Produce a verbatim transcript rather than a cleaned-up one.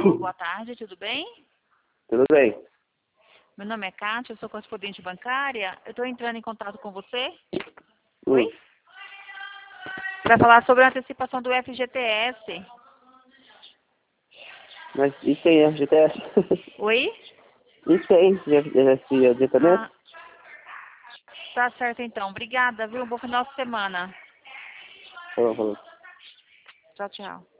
Boa tarde, tudo bem? Tudo bem. Meu nome é Kátia, eu sou correspondente bancária. Eu estou entrando em contato com você. Hum. Oi? Para falar sobre a antecipação do F G T S. Mas e quem é G T S? Oi? E quem é esse adiantamento? Ah, tá certo então. Obrigada, viu? Um bom final de semana. Falou, falou. Tchau, tchau.